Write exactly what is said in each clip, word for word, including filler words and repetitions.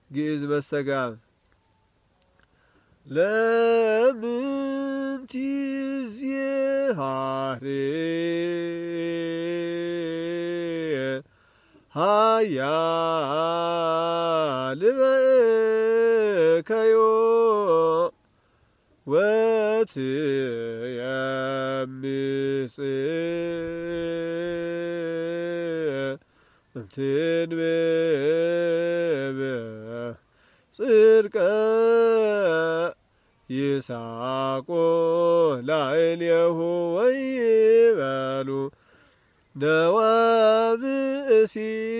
ግዕዝ መስተጋብ ለምንቲ ዚሃሬ ሃያል በእከዮ ወትየምጽእ እምትንብብ ጽድቀ ይሳቆ ላዕሌሁ ወይበሉ ነዋ ብእሲ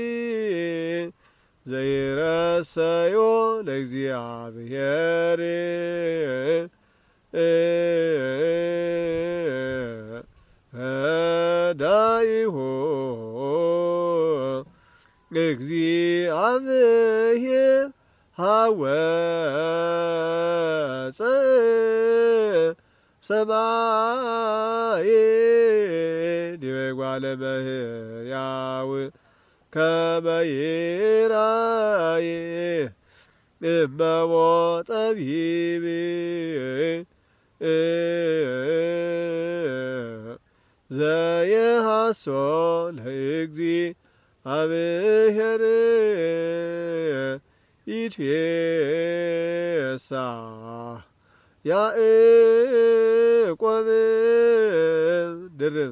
ዘይረሰዮ ለእግዚአብሔር ረዳኢሁ እግዚአብሔር ሀወፀ ሰማይ ዲበ ጓለ እመሕያው ከመ ይራይ እመቦ ጠቢብ ዘየሐሶ ለእግዚአብሔር ይትፌሳ ያዕቆብ ድርብ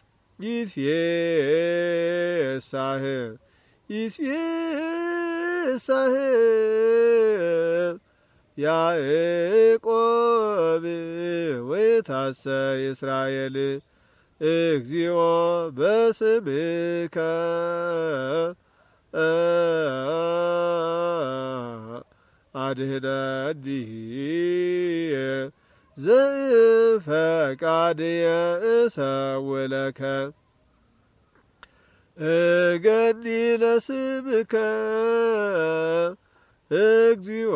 ይትፌሳህ ይትፌሳህ ያዕቆብ ወይታሰይ እስራኤል እግዚኦ በስምከ አድኅነኒ ዘእምፈቃድየ እሰውለከ እገኒ ለስምከ እግዚኦ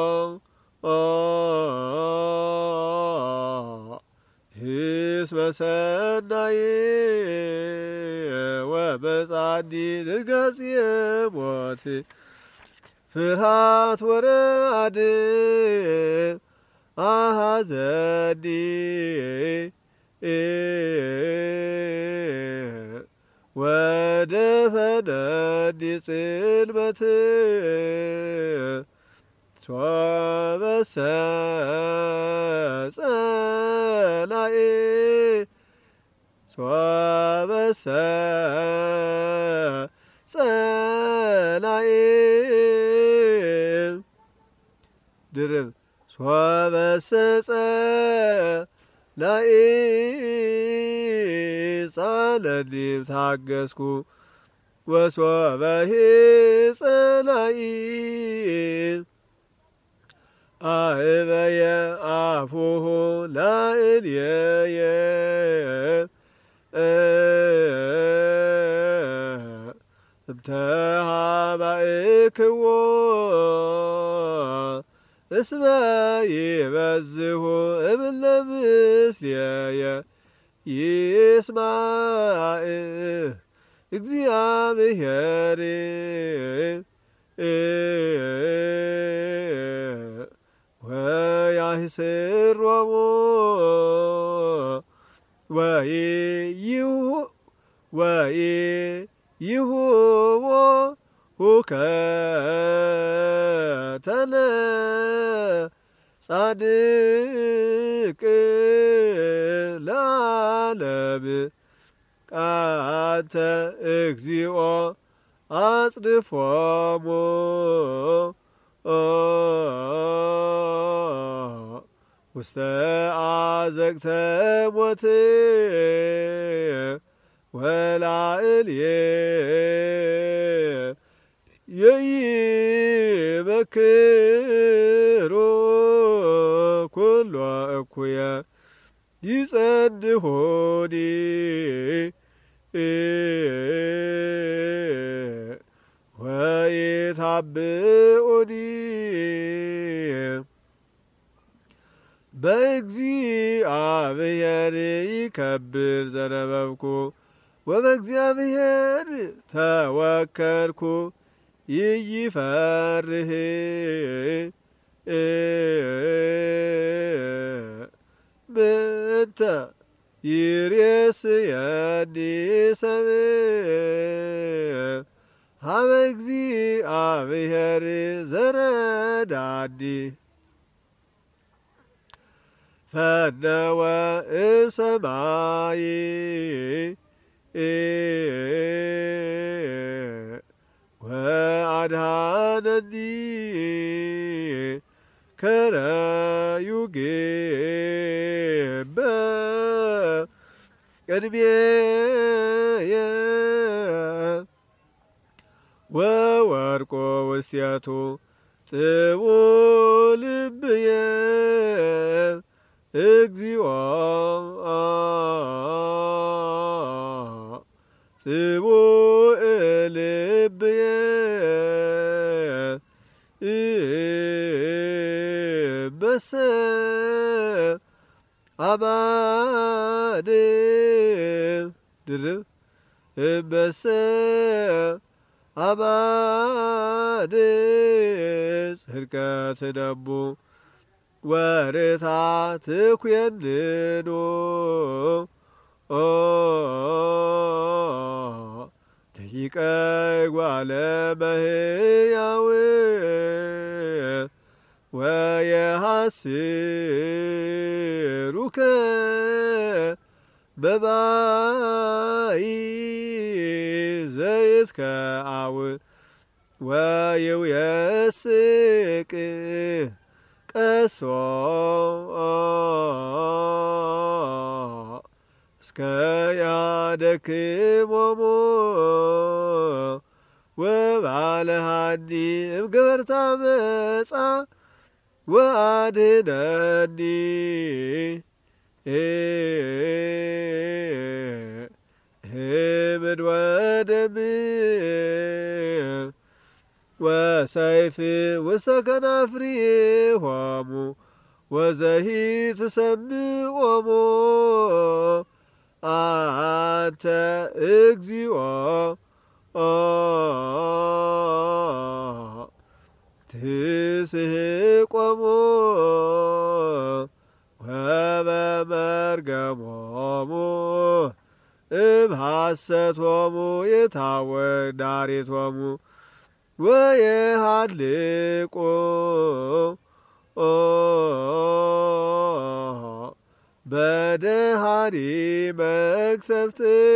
እስመ ሰናይ ወመጻኒ ድንጋፄ ሞት ፍርሃት ወረዓድ አሐዘኒ ወደፈነኒ ጽልመት ሶበሰ ጸላኤ ሶበሰ ጸላኤ ድርብ ሶበሰ ጸላኤ ጻለኒም ታገስኩ ወሶበሂ ጸላኢ አእበየ አፉሁ ላዕሌየ እምተሃባእክዎ እስመ ይበዝሁ እምእለ ምስሌየ ይስማዕ እግዚአብሔር ወያህስሮሙ ወኢይሁቦ ሁከተ ለጻድቅ ለዓለም አንተ እግዚኦ አጽድፎሙ ውስተ አዘቅተ ሞት ወላዕልየ የይመክሮ ኩሎ እኩየ ይጸንሆኒ ወይታብኡኒ በእግዚአብሔር ይከብር ዘነበብኩ ወበእግዚአብሔር ተወከልኩ ይይፈርህ ምንተ ይሬስየኒ ሰብእ ሀበ እግዚአብሔር ዘረዳኒ ፈነወ እምሰማይ ወአድኀነኒ ከረዩጌ በቅድሜየ ወወርቆ ውስቴቱ ጥቡ ልብየ እግዚኦ ጽቡእ ልብየ እምበሰ አማን ድርብ እምበሰ አማን ጽድቀ ትነቡ ወርታ ትኩየንኑ ደቂቀ እጓለ እመሕያው ወየሐስሩከ በማይ ዘይትከዐው ወይውየስቅ ቀሶ እስከ ያደክሞሙ ወባልሐኒ እምገበርተ ዓመፃ ወአድኅነኒ እምድወደም ወሰይፍ ውስተ ከናፍሪሆሙ ወዘኢትሰምዖሙ አንተ እግዚኦ ትስሕቆሙ ወበመርገሞሙ እምሐሰቶሙ ይታወቅ ዳሪቶሙ ወየሃልቁ በደሃሪ መቅሰፍት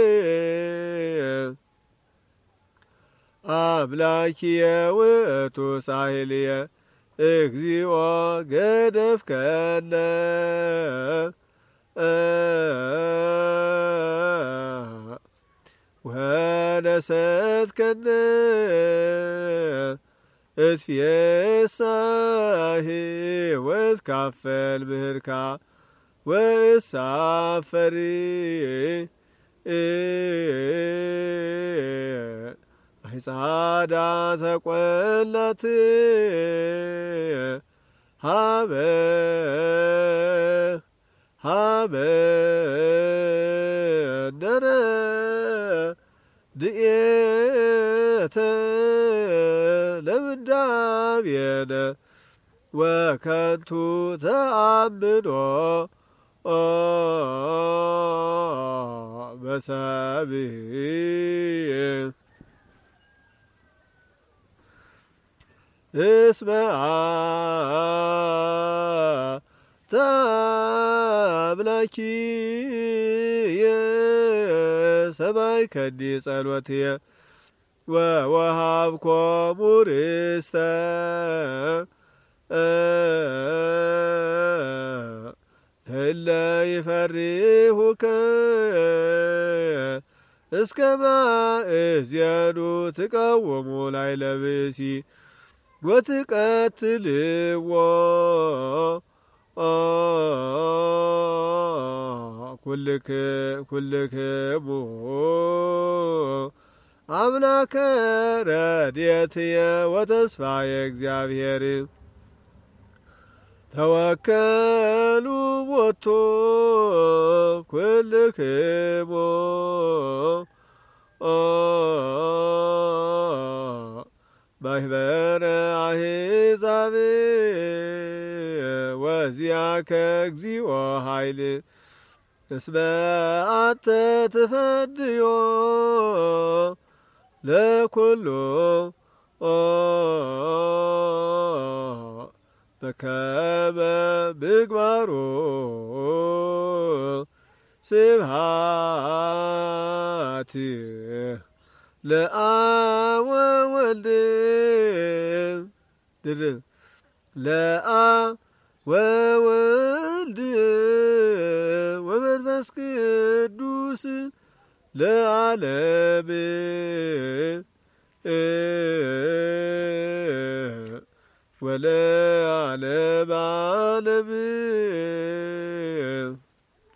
አምላኪየ ውእቱ ሳህልየ እግዚኦ ገደፍከነ ወነሰትከነ እትፌሳህ ወትካፈል ምህርካ ወእሳፈሪ አይጻዳ ተቈላት ሀበ ሀበ ነረ ድኤተ ለምንዳቤነ ወከንቱ ተአምኖ በሰብእ እስመ አንተ አምላኪየ ሰማዕከኒ ጸሎትየ ወወሀብኮሙ ርስተ እለ ይፈርሁከ እስከ ማእዜኑ ትቀውሙ ላዕለ ብእሲ ወትቀትልዎ ኩልክሙ አምላከ ረድኤትየ ወተስፋየ እግዚአብሔር ተወከሉ ቦቱ ኩልክሙ ማህበረ አሕዛብ ወዚአከ እግዚኦ ኃይል እስመ አንተ ትፈድዮ ለኩሉ በከመ ምግባሩ ስብሐት ለአብ ወወልድ ድርብ ለአብ ወወልድ ወመንፈስ ቅዱስ ለዓለም ወለዓለመ ዓለም